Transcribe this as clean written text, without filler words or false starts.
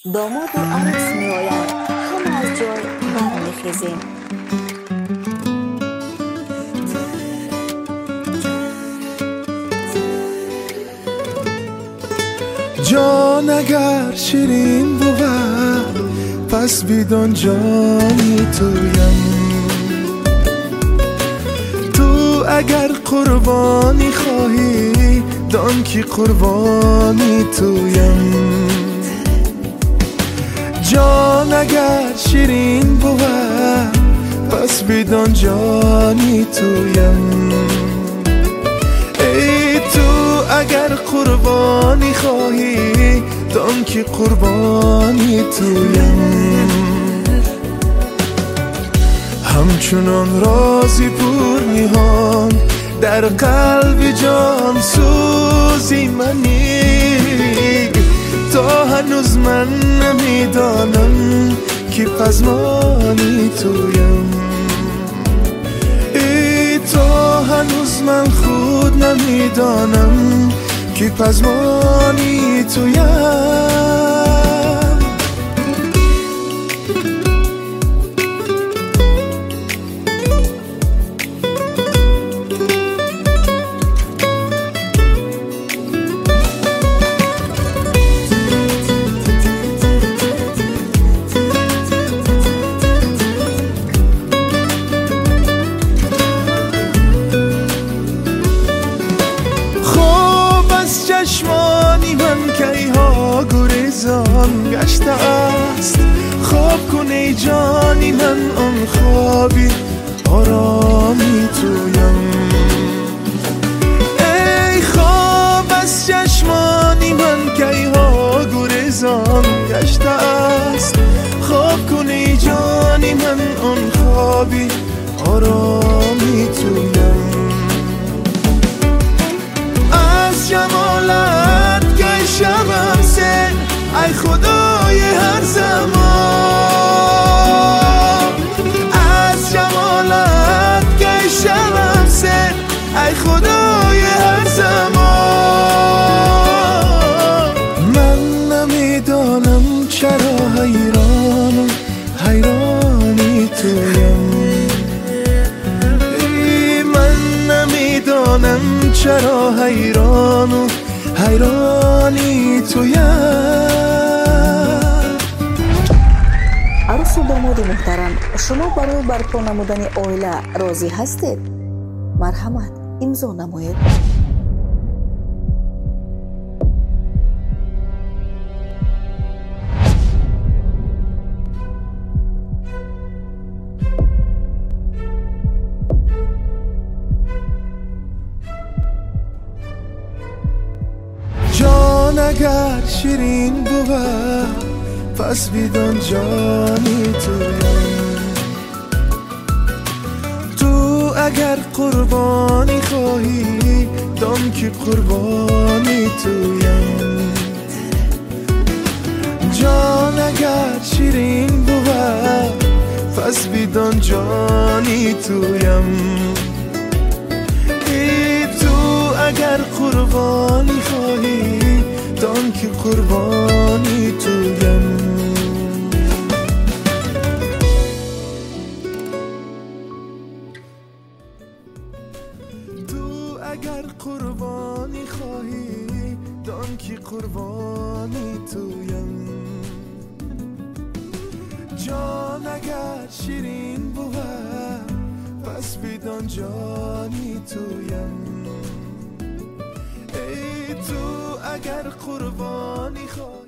داماد و عروس می آیند، همه از جای برمیخیزیم. جان اگر شیرین بود پس بدان جانی تویم، تو اگر قربانی خواهی دان که قربانی تویم. جان اگر شیرین بود پس بدان جانی تویم، ای تو اگر قربانی خواهی دان که قربانی تویم. همچنان رازی پر نهان در قلب جان سوزی منی، تا هنوز من نمیدانم که پزمانی تویم. ای تا هنوز من خود نمیدانم که پزمانی تویم. چشمانی من کی ها گریزان گشته است، خواب کن ای جانی من آن خوابی آرامی تویم. ای خواب از چشمانی من کی ها گریزان گشته است، خواب کن ای جانی من آن خوابی آرامی تویم. از جمالت گشتم سن ای خدای هر زمان، از جمالت گشتم سن ای خدای هر زمان. من نمیدانم چرا حیران حیرانی تویم، من نمیدانم چرا حیران و حیرانی تویم. عروس و داماد محترم، شما برای برپا نمودن عائله راضی هستید؟ مرحمت امضا نمایید. جان اگر شیرین بود پس بدان جانی تویم، تو اگر قربانی خواهی دان که قربانی تویم. جان اگر شیرین بود پس بدان جانی تویم، ای تو اگر قربانی خواهی دان که قربانی تویم. تو اگر قربانی خواهی دان که قربانی تویم. جان اگر شیرین بود پس بدان جانی تویم، ای تو اگر قربانی خواهی